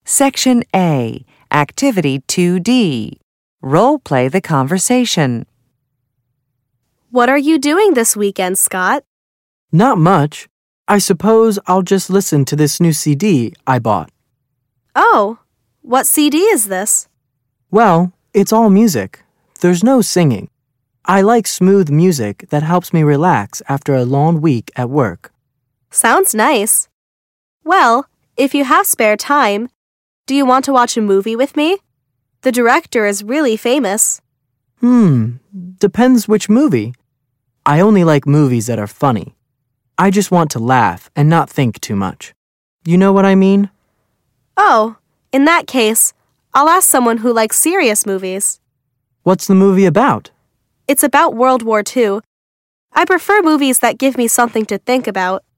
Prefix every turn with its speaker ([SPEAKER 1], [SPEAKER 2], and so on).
[SPEAKER 1] Section A, Activity 2D. Role play the conversation.
[SPEAKER 2] What are you doing this weekend, Scott?
[SPEAKER 3] Not much. I suppose I'll just listen to this new CD I bought.
[SPEAKER 2] Oh, what CD is this?
[SPEAKER 3] Well, it's all music. There's no singing. I like smooth music that helps me relax after a long week at work.
[SPEAKER 2] Sounds nice. Well, if you have spare time, do you want to watch a movie with me? The director is really famous.
[SPEAKER 3] Depends which movie. I only like movies that are funny. I just want to laugh and not think too much. You know what I mean?
[SPEAKER 2] Oh, in that case, I'll ask someone who likes serious movies.
[SPEAKER 3] What's the movie about?
[SPEAKER 2] It's about World War II. I prefer movies that give me something to think about.